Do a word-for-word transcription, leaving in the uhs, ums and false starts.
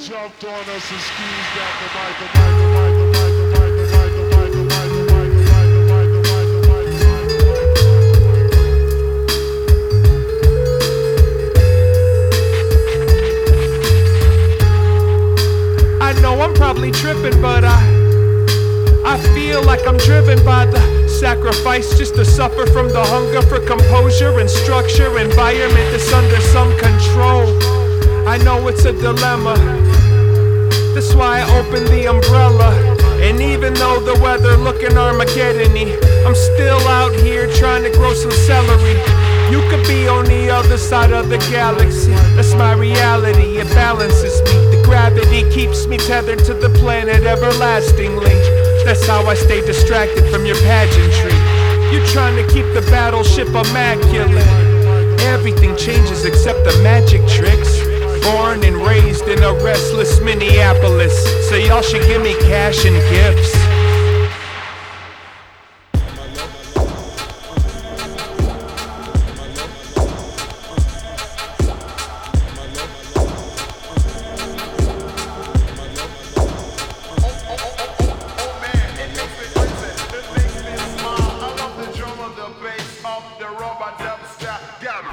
jumped on us and squeezed out the mic, the mic, the mic, the mic, the mic, the mic, the mic, the mic, the mic, the mic, the mic, the mic, the mic, the mic. I know I'm probably tripping, but I I feel like I'm driven by the sacrifice just to suffer from the hunger for composure and structure, environment that's under some control. I know it's a dilemma, that's why I opened the umbrella. And even though the weather looking Armageddon-y, I'm still out here trying to grow some celery. You could be on the other side of the galaxy, that's my reality, it balances me. The gravity keeps me tethered to the planet everlastingly. That's how I stay distracted from your pageantry. You're trying to keep the battleship immaculate. Everything changes except the magic tricks. Born and raised in a restless Minneapolis, so y'all should give me cash and gifts.